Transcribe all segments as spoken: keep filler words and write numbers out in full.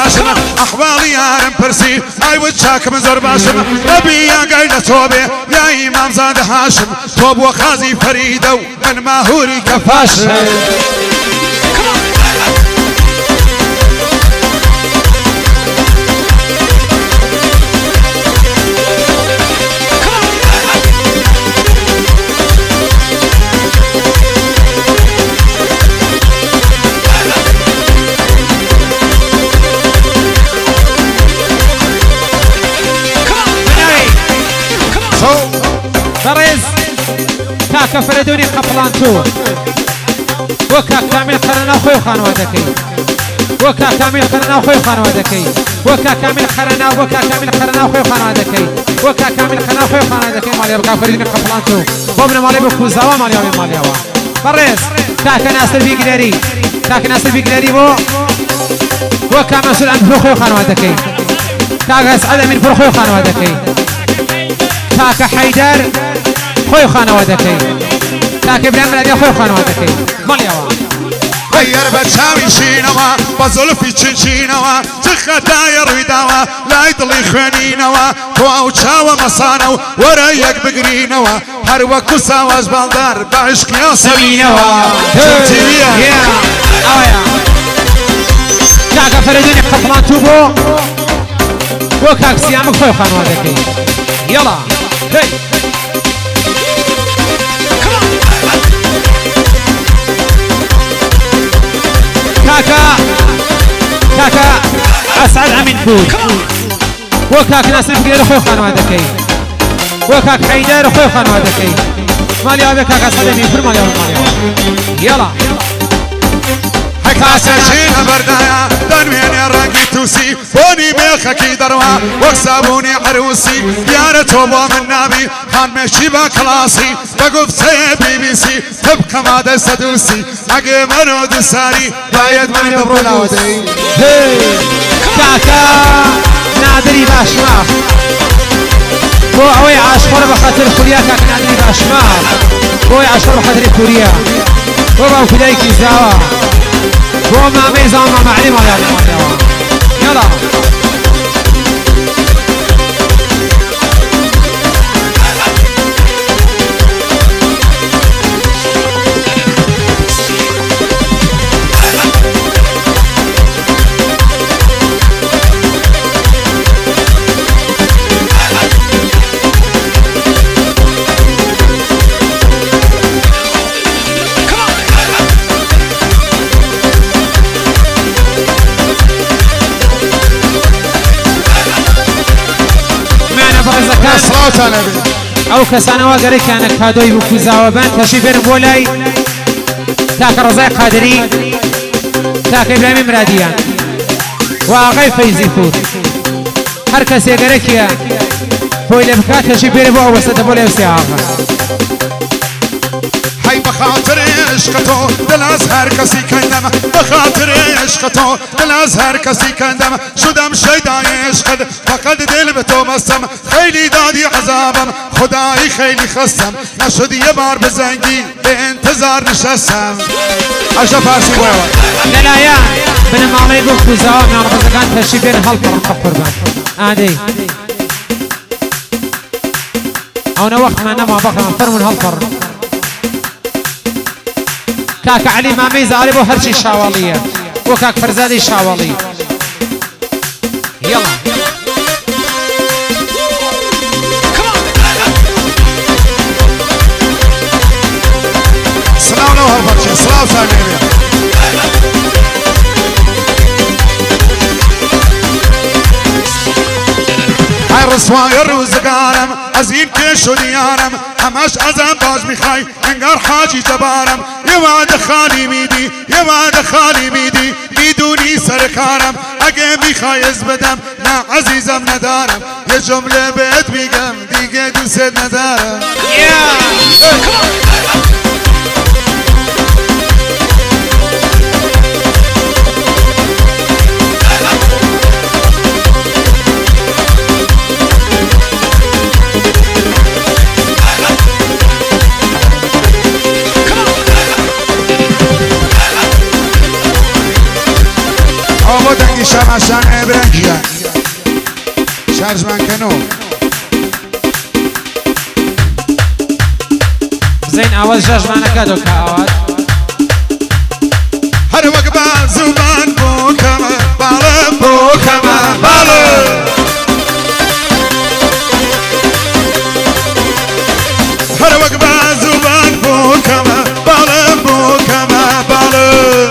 باشم احوالی یارم پرسی ای و چاکم زور باشم نبی یا گیل توبه یا امام زاده هاشم توب و خازی فریدو من ماهوری کفاشم برز كاكا فردوني قبلان تو وكا كامل قرنا خوي خانوادكي وكا كامل قرنا خوي خانوادكي وكا كامل قرنا وكا كامل قرنا خوي خانوادكي وكا كامل قرنا خوي خانوادكي مالي بقى فردوني قبلان تو بابنا مالي بكوزاوا مالي ابي مالي وا برز كاكا ناصر بيقدري كاكا ناصر بيقدري بو وكا مسؤول عن خوي خانوادكي كاكا اسعد من خوي خانوادكي كاكا حيدر خوي خانوادكي كاكا ابراهيم الادي خوي خانوادكي ماليوا غير بتشاوي شينوا بزلفي تشينوا تختا يرويدوا لا يطلي خنينوا كواو تشاوا مصانو وريك بقرينوا هر وقت ساواز بالدار بعشق يا سمينوا يا اويا كاكا فردوني قطمان توبو وكاك سيامك خوي خانوادكي يلا هي كاكا كاكا اسعد عمين فود وكاك ناصر فقير خوي خانوادكي وكاك حيدر خوي خانوادكي مالي ابي كاكا اسعد عمين فود مالي ابي يلا كاسشين بردايا دنوين الرنقي توسي بوني بيخكي دروا وكسابوني عروسي يا توبا من نبي خان مشي بكلاسي بقف سي بي بي سي تبقى ما دستوسي اقي منو دساري بايد من برولاودي كاكا نادري باشماخ بو اوي عاشقور بخاطر كوريا كاكا نادري باشماخ بو عاشقور بخاطر كوريا بو باو فدايكي زاوا وما ميزان ما معلم ولا معلم يلا او كسانا وقري كان كادوي بكوزا وبان تشيفر مولاي تاك رزاي قادري تاك ابراهيم مراديان واغي فيزي فوت هر كسي قريكيا بويل بكات تشيفر بو وسط بولاي وسياغا هاي بخاطر عشقتو دل از هر کسی کندم بخاطر عشقتو دل از هر کسی کندم شدم شیدای عشقت فقط دل به تو بستم خیلی دادی عذابم خدایی خیلی خستم نشد یه بار بزنگی به انتظار نشستم عشق فارسی بایوان دلایا بنا مامی بکوزا من رزقان تشیفر هلپر قربان عادي اونا وقت ما نما بخرم فرمون هلپر كاك علي مامي زاري بو هرشي شاوالية وكاك فرزادي شاوالي يلا سلام لو هالفرشي سلام سامي هاي رسواي الروزقارم ازين كيشو ديارم هماش ازم باش مخاي انقر حاجي جبارم يواد خالي ميدي يواد خالي ميدي بدوني سركارم اگه مخاي ازبدم نا عزيزم ندارم يا جملة بيت بيقم ديگه دوست ندارم بودي شمشان برنجيا شارج من كنو زين اول جاج معنا كادو كاوات هر وقبا زمان بو كما بالا بو كما بالا هر وقبا زمان بو كما بالا بو كما بالا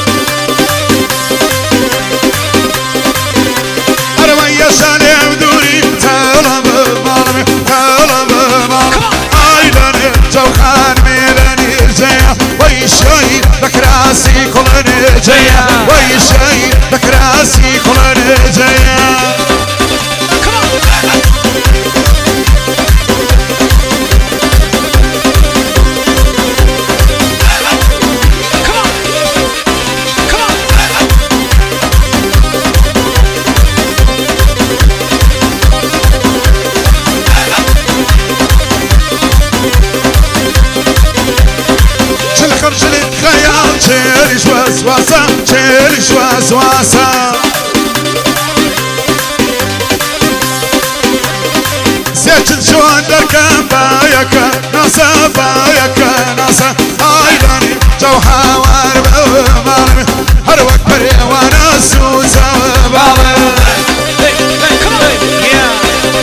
هر ويا سالي ودوري تلم بالم تلم بالم عيلاني جوخان ميلاني زيا ويشاي بكراسي كلني جيا ويشاي بكراسي كلني جيا چهرش وسواسه چهرش وسواسه سيچن شوان دركن بايك ناسا بايك ناسا آيلاني جو حوار